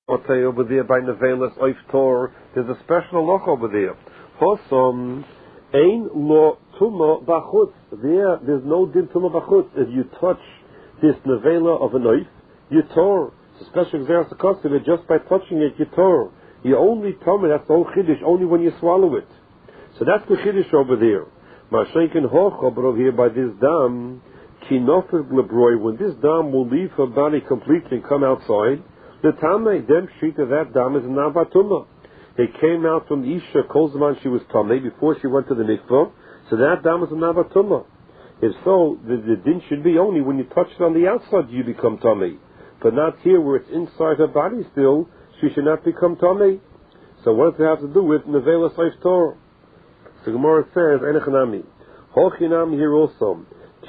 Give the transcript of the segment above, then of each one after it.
I'll tell you over there by Nevelas Oif Tor, there's a special loch over there. Hosom Ein Lo Tuma Bachutz. There's no din Tuma Bachutz. If you touch this Nevela of a knife, you tor. It's a special exercise custom. Just by touching it, you tor. You only tell me that's the whole Chiddush, only when you swallow it. So that's the Chiddush over there. Mashenkin Hocha, but over here by this dam, Kinofet Lebroi, when this dam will leave her body completely and come outside, the Tameh, then Shita, that dam is Navatuma. It came out from the Isha, Kolzman, she was Tameh, before she went to the mikvah, so that dam is a Navatuma. If so, the din should be only when you touch it on the outside you become Tameh. But not here where it's inside her body still, she should not become Tameh. So what does it have to do with Nevela Seif Torah? So Gemara says, Enechanami. Hochinami here also.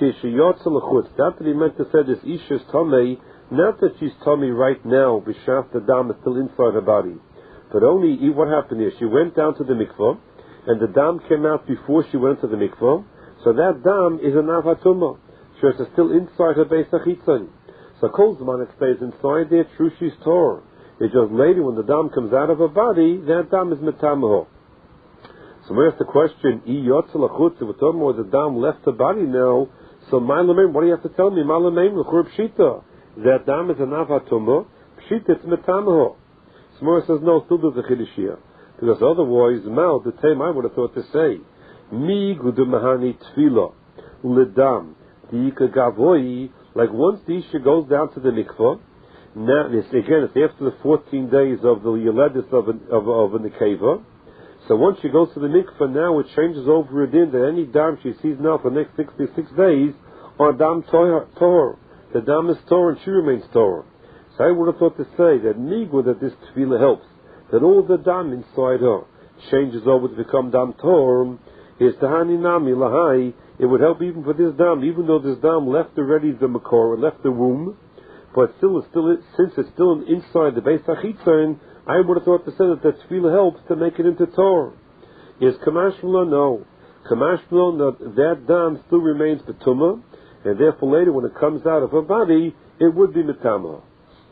That he meant to say this Isha is Tameh, not that she's Tameh right now, B'shaf the dam is still inside her body. But only, what happened here? She went down to the mikvah, and the dam came out before she went to the mikvah, so that dam is a Navatuma. So it's still inside her Beis HaChitzon. So Kolzman, it stays inside there, true she's Torah. It's just later when the dam comes out of her body, that dam is Metamaho. So where's the question? If we're talking about the dam left her body now, so Malamim, what do you have to tell me? Malamim, L'chur Pshita. That dam is a Navatuma, Pshita, it's Metamaho. Smora says, no, still there's a Chiddush here. Because otherwise, Mal, the time I would have thought to say, Mi Gudumahani Tfila, Lidam, Dika Gavoi, like once the Isha goes down to the mikvah, now, it's after the 14 days of the Yeledis of a Nekeva. So once she goes to the mikvah, now it changes over again that any dam she sees now for the next 66 days are dam Torah. The dam is Torah and she remains Torah. So I would have thought to say that Nigwa, that this tefillah helps, that all the dam inside her changes over to become dam Torah, is Tahani Nami Lahai. It would help even for this dam, even though this dam left already the makor, left the womb, but since it's still inside the Beis HaChitzon, I would have thought to say that the tefillah helps to make it into Torah. Is Kamashmula? No. Kamashmula, that dam still remains Betuma, and therefore later when it comes out of her body, it would be Metama.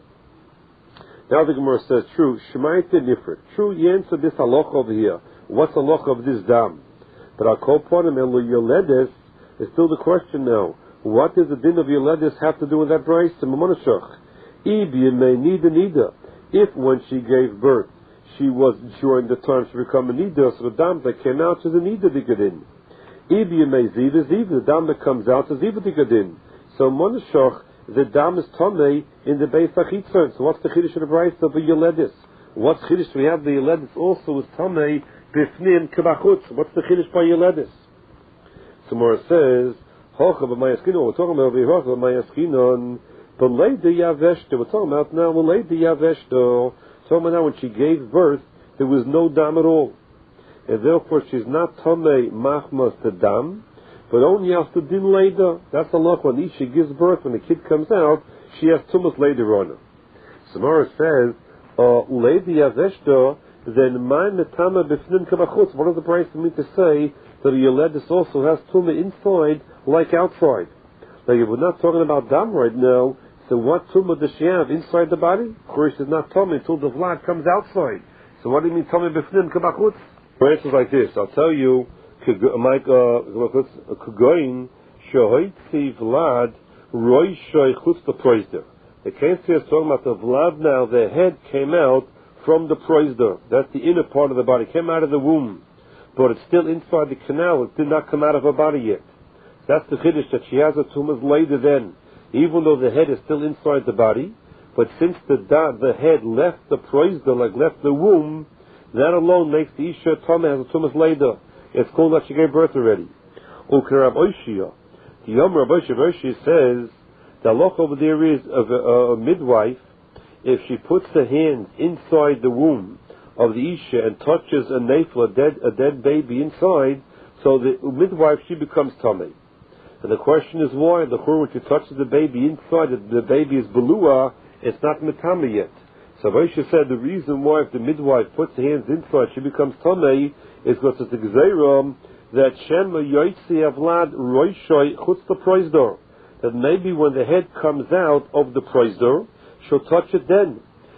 Now the Gemara says, true, Shemaita Nifrit. True, you answer this halacha over here. What's the halacha of this dam? But our Koponim Elo Yoledes is still the question now. What does the din of Yoledes have to do with that Bryce? If when she gave birth, she was during the time she became a Nida, so the dam that came out is a Nida Dikadin. The dam that comes out is Ziva Dikadin. So Monashach, the dam is Tomei in the Beis HaChitzon. So what's the Chiddush of the Bryce of the Yoledes? What's Chiddush? We have the Yoledes also is Tomei Bifnim Kebachutz. What's the Chiddush by Yoledes? So Mora says, Hocha b'mayaskinon, we're talking about Hocha b'mayaskinon, b'leida yaveshto, we're talking about now, b'leida yaveshto, talking about now when she gave birth, there was no dam at all. And therefore she's not Tomei Machmas the dam, but only has to din leida. That's the loch when she gives birth, when the kid comes out, she has tumas later on her. So Mora says, leida yaveshto, then my metama b'fnim kabachutz. What does the price mean to say that a Yoledis also has tumah inside like outside? Like if we're not talking about dam right now, so what tumah does she have inside the body? Of course, she's not tumah until the vlad comes outside. So what do you mean tumah b'fnim kabachutz? The answer is like this. I'll tell you, kugoin shohoitzi vlad roishoy chutz the The case here is talking about the vlad now. The head came out from the proizder. That's the inner part of the body. It came out of the womb, but it's still inside the canal. It did not come out of her body yet. That's the chiddush, that she has a tumas later then, even though the head is still inside the body. But since the head left the proizder, like left the womb, that alone makes the isha tameh has a tumas later. It's called that she gave birth already. Ukarab Oishia. The Yom Rabbi Oishia says the halacha over there is of a midwife. If she puts her hands inside the womb of the Isha and touches a nefla, a dead baby inside, so the midwife, she becomes Tameh. And the question is why? The Chur, when she touches the baby inside, the baby is Belua, it's not Metame yet. So Rashi said the reason why if the midwife puts her hands inside, she becomes Tameh, is because it's the Gzeiram, that Shema Yoitzi Avlad Roishoi Chutz the Proizdor. That maybe when the head comes out of the Proizdor, she'll touch it then.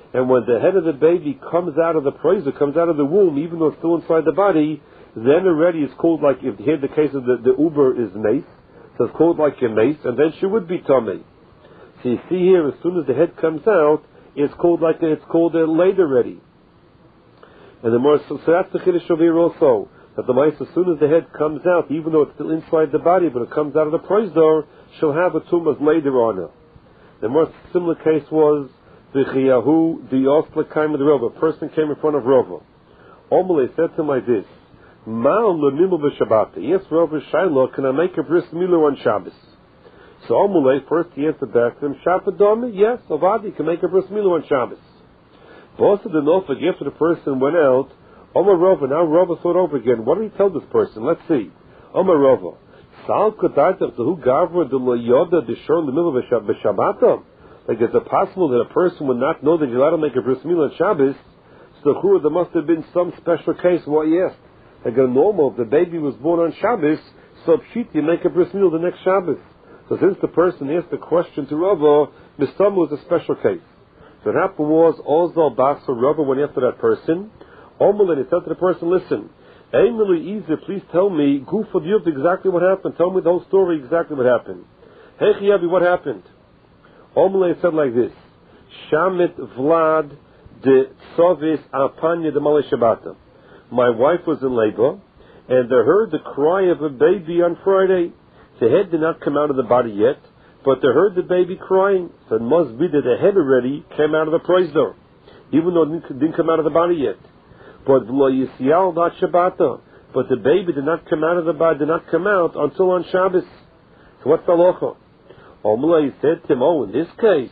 And when the head of the baby comes out of the praiser, comes out of the womb, even though it's still inside the body, then already it's called like, if here the case of the uber is mace, so it's called like a mace, and then she would be tummy. So you see here, as soon as the head comes out, it's called a laid already. And the more, so that's the chiddush over here also, that the mice, as soon as the head comes out, even though it's still inside the body, but it comes out of the praiser, she'll have a tumas later on her. The more similar case was the Chiyahu, the Oslakaim of the Rova. A person came in front of Rova. Omele said to him like this, Ma'al l'milu b'Shabbat. Yes, Rova Shiloh, can I make a bris milu on Shabbos? So Omele, first he answered back to him, Shapadome, yes, Ovadi can make a bris milu on Shabbos. But also the Nofag, after the person went out, Omar Rova, now Rova thought over again, what did he tell this person? Let's see. Omar Rova, Sal Kodaitav, the Hu Gavra, the Lo Yoda, the Shor l'milu b'Shabbat. Like, is it possible that a person would not know that you're allowed to make a bris milah on Shabbos? So there must have been some special case. What he asked, like a normal, if the baby was born on Shabbos, so pshit, you make a bris milah the next Shabbos. So since the person asked the question to Rava, Mistama was a special case. So what happened was, Ozal Basar Rava went after that person. Omer, and he said to the person, listen, Emily Ezer, please tell me, Guf of Yud, exactly what happened. Tell me the whole story, exactly what happened. Hey Chiyavi, what happened? Omele said like this, Shamit Vlad de Tsovis Alpanya de Malay Shabbata. My wife was in labor, and they heard the cry of a baby on Friday. The head did not come out of the body yet, but they heard the baby crying. So it must be that the head already came out of the praise door, even though it didn't come out of the body yet. But V'lo Yisial not Shabbata. But the baby did not come out of the body, did not come out until on Shabbos. So what's the halacha? Omele said to him, oh, in this case,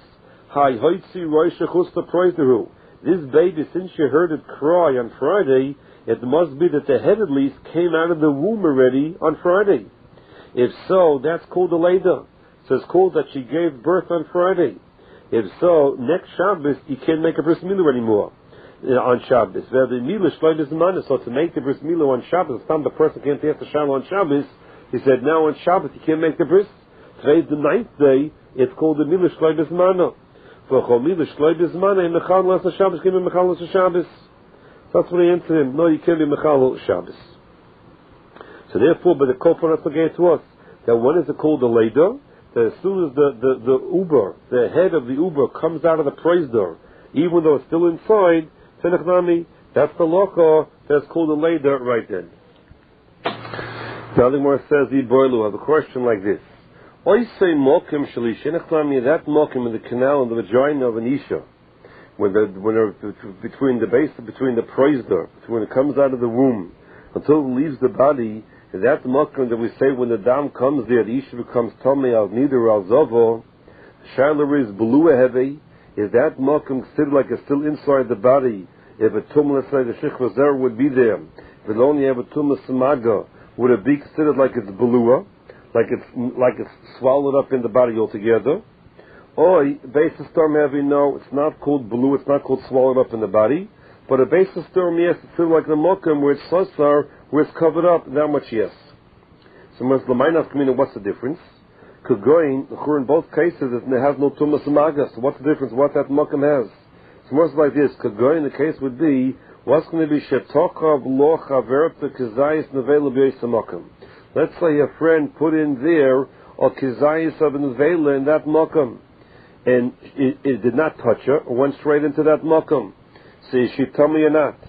this baby, since you heard it cry on Friday, it must be that the head at least came out of the womb already on Friday. If so, that's called a leda. So it's called that she gave birth on Friday. If so, next Shabbos, you can't make a bris milah anymore on Shabbos. So to make the bris milah on Shabbos, the time the person can't ask the Shiloh on Shabbos, he said, now on Shabbos you can't make the bris. Today's the 9th day, it's called the Milah Shloi Bismana. For Milah Shloi Bismana, in Mechal Las Shabbos, can be Mechal Las Shabbos. So that's what he answered him. No, you can't be Mechal Shabbos. So therefore, by the Kofanat again to us, that when is it called the Leder? That as soon as the Uber, the head of the Uber comes out of the praise door, even though it's still inside, Tenechnami, that's the Locha, that's called the Leder right then. Now the Gemara says, I have a question like this. I say mokim shalishin, that mokim in the canal and the vagina of an isha, when between the praisder, when it comes out of the womb until it leaves the body, that mokim that we say when the dam comes there, the isha becomes tomei al nider al zovo. Shaila is blue heavy. Is that mokim considered like it's still inside the body? If a tum, let's say the shich there would be there, if it only have a tum samaga, would it be considered like it's blua? Like it's swallowed up in the body altogether. Or basis storm heavy, no, it's not called blue, it's not called swallowed up in the body. But a basis storm, yes, it's sort of like the mokum where it's sasar, where it's covered up, that much yes. So what's the difference? Kugoin, in both cases it has no tumas magas. So what's the difference? What that mokum has? So most like this, Kugoin, the case would be, what's going to be shetokav lo chaverta kazayis nevela b'yis mokum. Let's say a friend put in there a kizayis of an vela in that mokum, and it did not touch her, or went straight into that mokum. So is she tell me or not?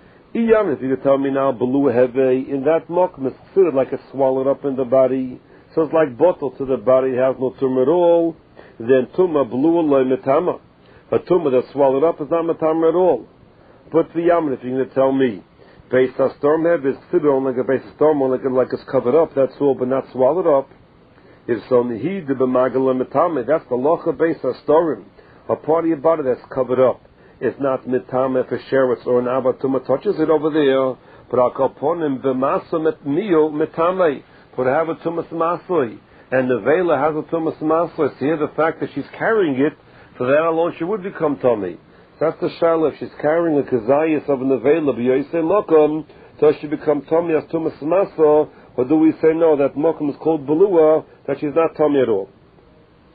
If you could tell me now, belu heve, in that mokum, it's considered like it's swallowed up in the body, so it's like bottle to the body, has no tumah at all, then tumah belu loy metama. A tumah that's swallowed up is not metama at all. But the yamin, if you're going to tell me, Beis HaStorm head is considered only like a Beis HaStorm, only like it's covered up, that's all, but not swallowed up. If so, Nihi de b'magala metame, that's the locha Beis HaStorm, a part of your body that's covered up. It's not metame for sheretz or an abatuma touches it over there, but I'll call upon him b'masa metmio metame, for to have a tumas masli, and the vela has a tumas masli. So here the fact that she's carrying it, for that alone she would become tummy. That's the shaila. If she's carrying a kazayas of an avela b'yoyse mokum, does she become tummy as tumas masa, or do we say no, that mokum is called belua, that she's not tummy at all?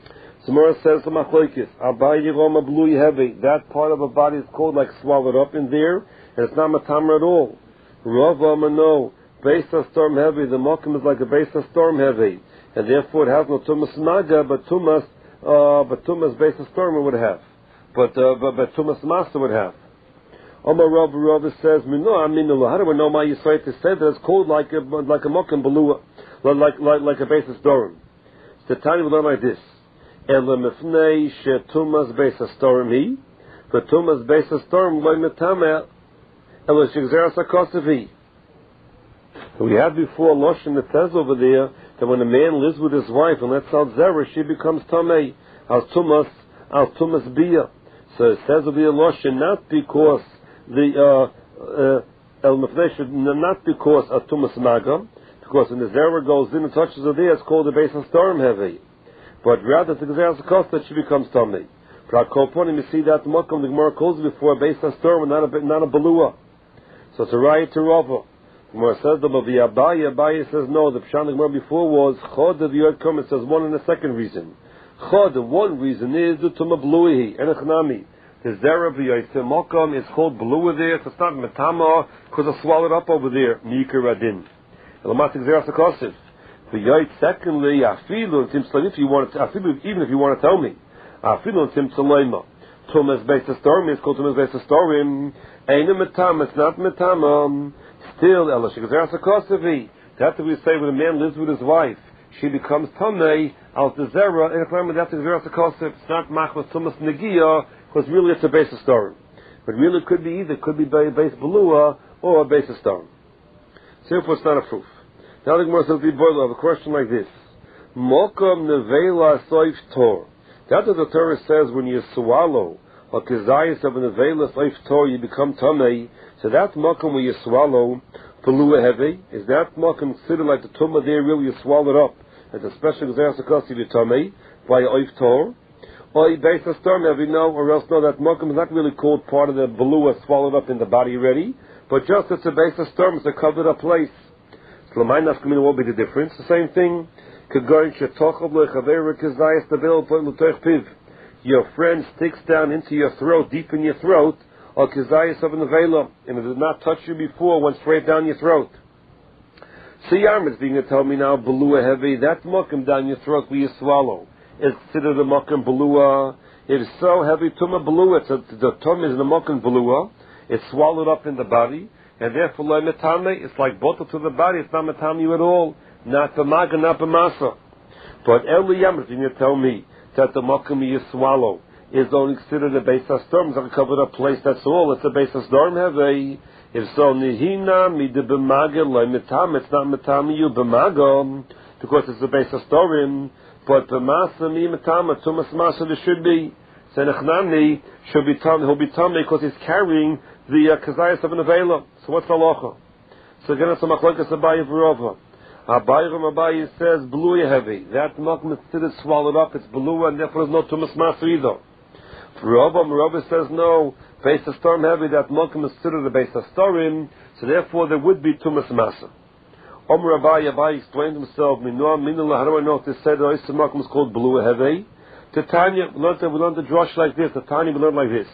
Tomorrow says the Machlokes, Abayi Roma Blui Heavy. That part of a body is called like swallowed up in there, and it's not Matamar at all. Rava Mano, Beisa Storm Heavy. The Mokum is like a Beisa Storm Heavy, and therefore it has no Tumas Maga, but Tumas Beisa Storm it would have. But Tumas Masa would have. Omar Rava says, how do we know my Yisrael to say that it's called like a Mokum Belua, like a Beisa Storm? The Tanya will learn like this. Elamifnei shetumas beisa storm he, but tumas beisa storm loy metameh elashigzeras hakosavi. We had before Loshen that says over there that when a man lives with his wife and lets out zera, she becomes tamei al tumas bia. So it says over there Loshen not because the elamifnei not because of tumas maga, because when the zera goes in and touches her there, it's called the beisa storm heavy. But rather, it's the Gezeras HaKos that she becomes Tomei. For our Koponim, you see that Mokum, the Gemara calls it before, based on storm, not a Belua. So it's a riot to Rava. The Gemara says, the Abaye says, no, the Pshan the Gemara before was, Chod of Yod Kum, it says one and a second reason. Chod, one reason is, the Tumah Beluihi, Enechnami. The Zera of Yod Mokum is called Belua there, so it's not Metama, because it's swallowed up over there, Mikar Radin. Elamat Gezeras HaKos. Secondly, even if you want to tell me, Tumas Beisa Storim is called Tumas Beisa Storim. Ain't a metam, it's not metam. Still, Ela Shigzeras HaKosavi. That's what we say when a man lives with his wife, she becomes Tamei al Tezera, and if I'm with that Gezeras HaKosav, it's not Machmas Tumas Negia, because really it's a Beisa Storim. But really it could be either, it could be Beis Belua or a Beisa Storim. Therefore, it's not a proof. Now the Gemara says, I have a question like this. Mokum nevela soif tor. That's what the Torah says when you swallow a kezayis of a nevela soif tor, you become tamei. So that mokum where you swallow pelua heavy, is that mokum considered like the tumah there really you swallow it up? It's a special kezayis of you tamei by oif tor. Or you base a storm heavy, no, or else no, that mokum is not really called part of the belua swallowed up in the body already, but just it's a base of storm, it's a covered up place. What will be the difference? The same thing. Your friend sticks down into your throat, deep in your throat, or kizayis of an avela, and it did not touch you before, went straight down your throat. Siyam is being to tell me now, belua heavy, that mokum down your throat where you swallow. Is considered a mokum belua. It is so heavy, tuma belua, the tum is the mokum belua, it's swallowed up in the body, and therefore, it's like bottle to the body. It's not metami at all. Not the maga, not the masa. But Eliyam is going to tell me that the makom you swallow is only considered a base of storm. It's not a covered up place. That's all. It's a base of storm. If so, nihina mi de b'maga loy metam. It's not metami you b'maga because it's a base of storm. But b'masa mi metama tumas masa there should be. So nechnami should be tam. He'll be tam because he's carrying the kazayas of an avela. So what's halacha? So again, it's a machlokes Abaye v'Rava. Abaye says beluya heavy. That mokum is considered swallowed up. It's beluya, and therefore there's no tumas masa either. Rava says no. Base of storm heavy. That mokum is considered a base of storm. So therefore there would be tumas masa. Abaye explained himself. How do I know if they said the oyster mokum is called beluya heavy? To Tanya, we learned the drush like this. The Tanya we learned like this.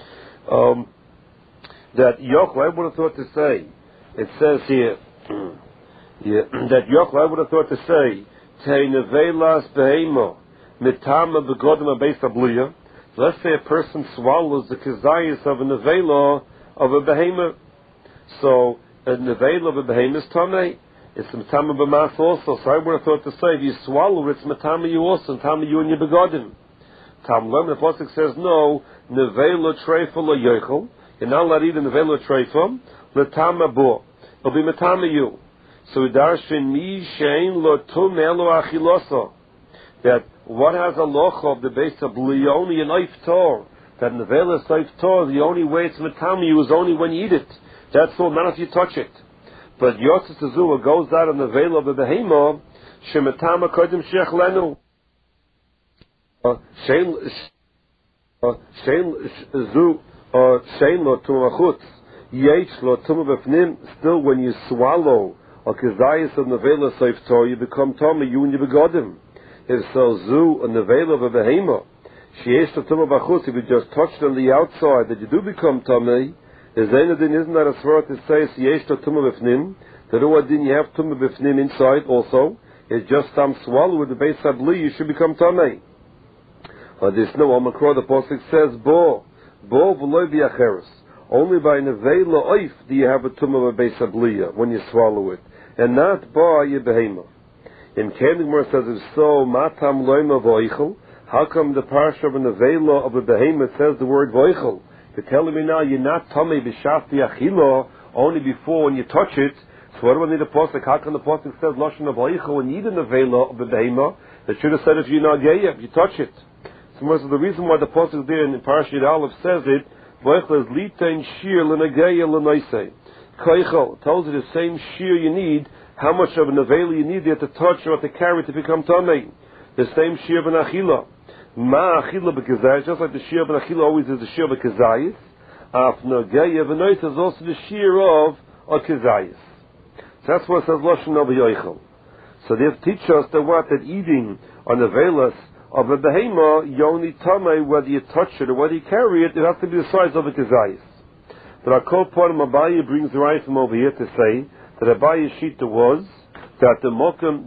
That Yochel, I would have thought to say, it says here, that Yochel, I would have thought to say, Teinevelas behemo, mitama begodim abeis abluya. Let's say a person swallows the kizayis of a nevela of a behemoth. So, a nevela of a behemoth is tamei. It's mitama b'mas also. So I would have thought to say, if you swallow it, it's mitama you also, mitama you and your begodim. Tam Lem, the Pasuk says, no, nevela treifa lo yochel. You're not allowed to eat in the vela treifam, l'tama bo. It'll be metama you. So we darshin mi shein lo tumeh lo achiloso. That what has a loch of the base of only an oif tor. That in the vela oif tor, the only way it's metama you is only when you eat it. That's all, not if you touch it. But Yosef Tezua goes out in the vela of the behemo, shemetama kodim shech lenu. Shein zu. Or shein lo tumah chutz, yesh lo tumah b'fnim. Still, when you swallow a kizayis of nevela seif tor, you become tumah, you and your begodim. If so, zu a nevela of a behema. Sheyesh to tumah bachutz. If you just touched on the outside, that you do become tamei. Is anything? Isn't that a svara to say sheyesh to tumah b'fnim? That din you have tumah b'fnim inside also. It's just swallow with the base abli. You should become tamei. There's no Amakro. The pasuk says bo v'loy v'acheres. Only by nevela oif do you have a tumah of a base abliya when you swallow it, and not by your behema. In Kendingmar says, if so, matam loima voichel. How come the parsha of a nevela of a behemoth says the word voichel? You're telling me now you're not tummy b'shafti achila only before when you touch it. So what do I need a pasuk? How come the pasuk says lashon of voichel when you need a nevela of a behemoth? It should have said if you're not gay, if you touch it. So the reason why the pasuk there in Parashat Aleph says it, voichel is litain shir l'nageya l'naisei. Koichel tells you the same shear you need. How much of an nevela you need there to touch or to carry to become tamei? The same shear of an achila. Ma achila b'kezayis, just like the shear of an achila always is the shear of a kezayis. Af nageya v'nois is also the shear of a kezayis. So that's what it says lashon of yoichel. So they teach us that eating on the velas of a behema, you only tamei whether you touch it or whether you carry it. It has to be the size of a kezayis. But our Kopanim Abaye brings the right from over here to say that Abaye's shita was that the mokam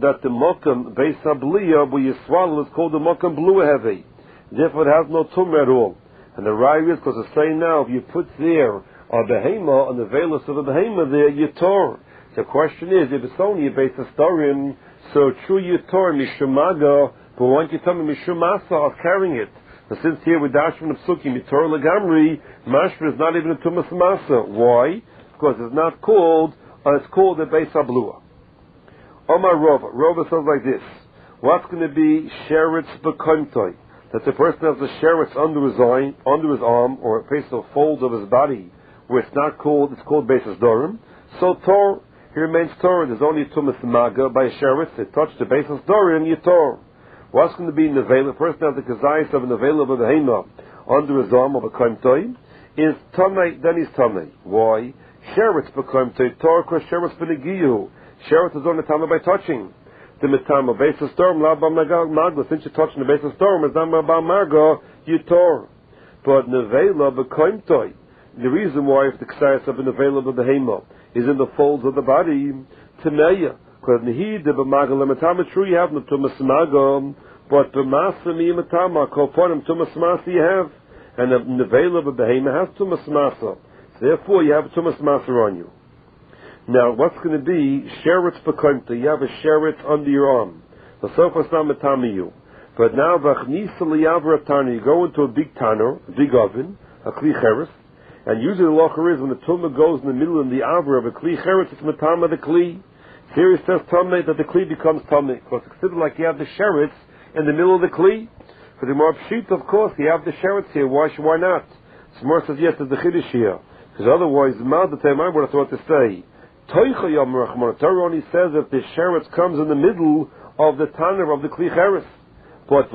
beis habliya where you swallow is called the mokam blue heavy. Therefore it has no tumah at all. And the right is because it's saying now if you put there a behema on the velas of a behema there you tor. The question is if it's only a beis hastorim, so true you tor mishamaga, but why don't you tell me mishamasa of carrying it? But since here with Dashman of Psukim, Yitor Lagamri, Mashra is not even a Tumas Masa. Why? Because it's not called, it's called a Beis Hablua. Omar Rova. Rova says like this. What's going to be Sheretz B'Koimtoi? That the person has the Sheretz under his arm, or a piece of fold of his body, where it's not called, it's called Beis Hasdorim. So Tor, he remains Torah. There's only a Tumas Maga by a Sheretz. It touched the Beis Hasdorim, Yitor. What's going to be nevela? The person has the kazayis of a nevela of a behema under his arm of a kaimtoi is tamei. Then he's tamei. Why? Sheretz b'kaimtoi tor because sheretz b'negiyu. Sheretz is only tamei by touching. The mitama beis storm la b'maga. Since you're touching the beis storm, it's not b'maga. You tor. But nevela b'kaimtoi. The reason why if the kazayis of a nevela of a behema is in the folds of the body, tameya. Because the b'maga lematama true you have no tumas maga, but b'masa miyamatama kofonim tumas masa you have, and the nevela of a behema has tumas masa. Therefore, you have tumas masa on you. Now, what's going to be sheretz b'koimta? You have a sheretz under your arm. The sofa samatami you. But now v'achnisa liyavra tana. You go into a big tanner, a big oven, a kli cheres, and usually the locher is when the tumah goes in the middle of the avra of a kli cheres, it's matama the kli. Here it says tamei that the kli becomes tamei because it's considered like you have the sheretz in the middle of the kli. For the more pshit, of course, you have the sheretz here. Why not? Smar says yes, there's the chiddush here because otherwise, the time I would have thought to say, Toicha Yom Rachman. Torah only says that the sheretz comes in the middle of the tanner of the kli cheres, but